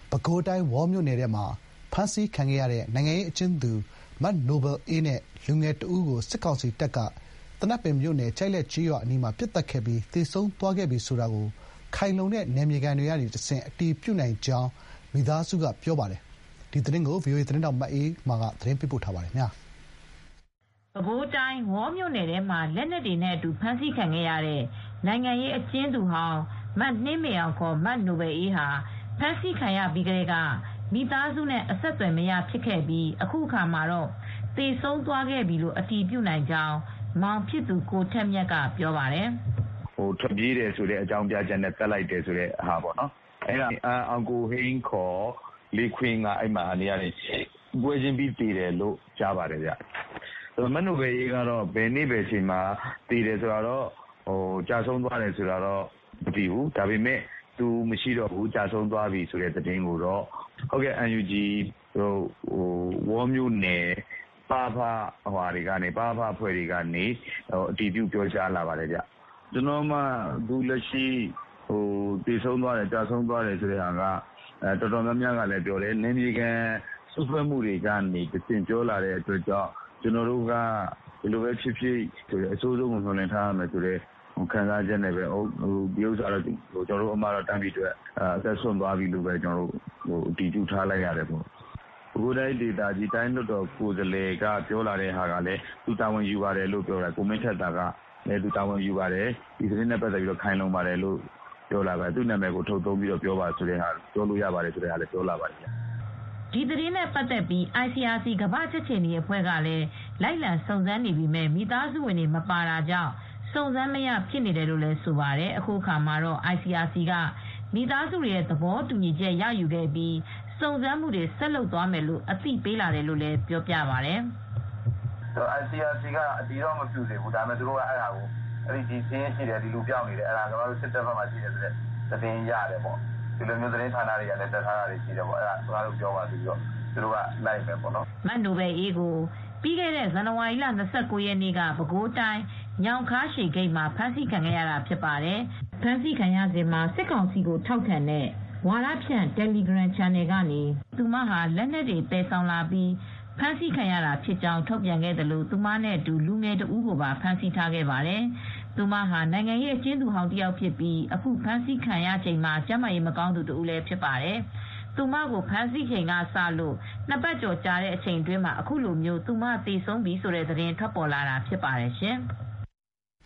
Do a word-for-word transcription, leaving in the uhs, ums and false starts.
ပဲခူးတိုင်းဝေါမြို့နယ်ထဲမှာဖမ်းဆီးခံခဲ့ရတဲ့နိုင်ငံရေးအကျဉ်းသူမနိုဘယ်အေးနဲ့လူငယ်တဦးကိုစစ်ကောင်စီတပ်ကသနပ်ပင်မြို့နယ်ကျိုက်လက်ကျေးရွာအနီးမှာပစ်သတ်ခဲ့ပြီးသေဆုံးသွားခဲ့ပြီဆိုတာကိုခိုင်လုံတဲ့နယ်မြေခံတွေကတဆင့်အတည်ပြုနိုင်ကြောင်းမိသားစုကပြောပါတယ်။ဒီသတင်းကိုဗွီအိုအေသတင်းထောက်မအေးမာကသတင်းပေးပို့ထားပါတယ်။ပဲခူးတိုင်းဝေါမြို့နယ်ထဲမှာလက်နက်တွေနဲ့အတူဖမ်းဆီးခံခဲ့ရတဲ့နိုင်ငံရေးအကျဉ်းသူဟောင်းမနှင်းမေအောင်ခေါ်မနိုဘယ်အေးဟာဖမ်းဆီးခံရပြီးကတည်းကမိသားစုနဲ့အဆက်အသွယ်မရဖြစ်ခဲ့ပြီးအခုအခါမှာတော့သေဆုံးသွားခဲ့ပြီလို့အတည်ပြုနိုင်ကြောင်းမောင်ဖြစ်သူကိုထက်မြတ်ကပြောပါတယ်။ဟိုထွက်ပြေးတယ်ဆိုတဲ့အကြောင်းပြချက်နဲ့တက်လိုက်တယ်ဆိုတဲ့ဟာပေါ့နော်။အဲ့ဒါအောင်ကိုဟင်းခေါ်လေးခွင်းကအဲ့မှာနေရာနေပွဲချင်းပြီးတည်တယ်လို့ကြားပါတယ်ဗျ။မနိုဘယ်အေးကတော့ဘယ်နေ့ဘယ်ချိန်မှာတည်တယ်ဆိုတော့ဟိုကြာဆုံးသွားတယ်ဆိုတာတော့မသိဘူး။ဒါပေမဲ့သူမရှိတော့ဘူးကြာဆုံးသွားပြီဆိုတဲ့သတင်းကိုတော့ဟုတ်ကဲ့ အန် ယူ ဂျီ ဟိုဝေါမျိုးနယ်ပါဖဟွာတွေကနေပါဖဖွဲ့တွေကနေဟိုအတီးပြုပြောကြားလာပါတယ်ဗျကျွန်တော်မှသူလက်ရှိဟိုတည်ဆုံးသွားတယ်ကြာဆုံးသွားတယ်ဆိုတဲ့ဟာကအဲတော်တော်များများကလည်းပြောတယ်နင်းမြေကန်စုဖွဲ့မှုတွေကနေတည်ပြောလာတဲ့အတွက်ကြောင့်ကျွန်တော်တို့ကဒီလိုပဲဖြစ်ဖြစ်ဆိုတဲ့အစိုးဆုံးကိုနှိုးလင်းထားရမယ်ဆိုတဲ့ခံစားချက်နဲ့ပဲဟိုဒီဥစ္စာတော့ဟိုကျွန်တော်တို့အမှားတော့တန်းပြီးအတွက်အသက်ဆုံးသွားပြီလို့ပဲကျွန်တော်တို့ဟိုတည်ကျထားလိုက်ရတယ်ပေါ့ဘုရားဒေတာကြီးတိုင်းလွတ်တော်ကိုယ်စားလှယ်ကပြောလာတဲ့ဟာကလည်းသူတာဝန်ယူပါတယ်လို့ပြောတာကိုမင်းထက်တာကလည်းသူတာဝန်ယူပါတယ်ဒီသတင်းနဲ့ပတ်သက်ပြီးတော့ခိုင်လုံပါတယ်လို့ပြောလာပါတယ်သူ့နာမည်ကိုထုတ်သုံးပြီးတော့ပြောပါဆိုတဲ့ဟာပြောလို့ရပါတယ်ဆိုတဲ့ဟာလည်းပြောလာပါတယ်ဒီသတင်းနဲ့ပတ်သက်ပြီး အိုင် စီ အာ စီ ကမ္ဘာ့ချက်ချင်းဒီအဖွဲ့ကလည်းလိုက်လံစုံစမ်းနေပြီးမိသားစုဝင်တွေမပါတာကြောင့်စုံစမ်းမရဖြစ်နေတယ်လို့လည်းဆိုပါတယ်အခုခါမှာတော့ အိုင် စီ အာ စီ ကမိသားစုရဲ့သဘောတူညီချက်ရယူခဲ့ပြီးစုံစမ်းမှုတွေဆက်လုပ်သွားမယ်လို့အသိပေးလာတယ်လို့လည်းပြောပြပါတယ်။ အိုင် စီ အာ စီ ကအတီးတော့မပြုသေးဘူးဒါပေမဲ့သူတို့ကအဲ့ဒါကိုအဲ့ဒီဒီစင်းရှိတယ်ဒီလူပြောင်းနေတယ်အဲ့ဒါကျွန်တော်တို့စစ်တပ်ဘက်မှာရှိတယ်ဆိုတဲ့သတင်းရတယ်ပေါ့ဒီလိုမျိုးသတင်းဌာနတွေကလည်းတက်ထားတာတွေရှိတယ်ပေါ့အဲ့ဒါကျွန်တော်တို့ပြောပါပြီးတော့သူတို့ကလိုက်မယ်ပေါ့နော်မနိုဘယ်အေးကိုပြီးခဲ့တဲ့ဇန်နဝါရီလ၂၉ရက်နေ့ကပဲခူးတိုင်းညောင်ခါရှီဂိတ်မှာဖမ်းဆီးခံခဲ့ရတာဖြစ်ပါတယ်ဖမ်းဆီးခံရစဉ်မှာစစ်ကောင်စီကိုထောက်ခံတဲ့ဝါဒဖြန့် Telegram Channel ကနေသူမဟာလက်နက်တွေတည်ဆောင်လာပြီးဖမ်းဆီးခံရတာဖြစ်ကြောင်းထုတ်ပြန်ခဲ့တယ်လို့သူမနဲ့အတူလူငယ်တဦးကိုပါဖမ်းဆီးထားခဲ့ပါတယ်သူမဟာနိုင်ငံရေးအကျဉ်းသူဟောင်းတစ်ယောက်ဖြစ်ပြီးအခုဖမ်းဆီးခံရချိန်မှာကျန်းမာရေးမကောင်းသူတဦးလည်းဖြစ်ပါတယ်သူမကိုဖမ်းဆီးချိန်ကစလို့နှစ်ပတ်ကျော်ကြာတဲ့အချိန်တွင်းမှာအခုလိုမျိုးသူမသေဆုံးပြီဆိုတဲ့သတင်းထွက်ပေါ်လာတာဖြစ်ပါတယ်ရှင်။